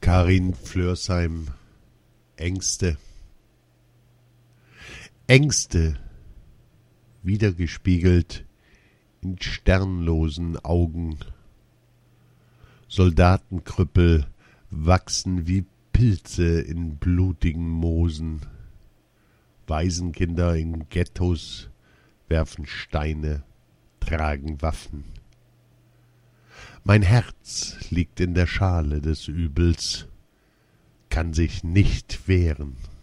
Karin Flörsheim. Ängste. Ängste, widergespiegelt in sternlosen Augen. Soldatenkrüppel wachsen wie Pilze in blutigen Moosen. Waisenkinder in Ghettos werfen Steine, tragen Waffen. Mein Herz liegt in der Schale des Übels, kann sich nicht wehren.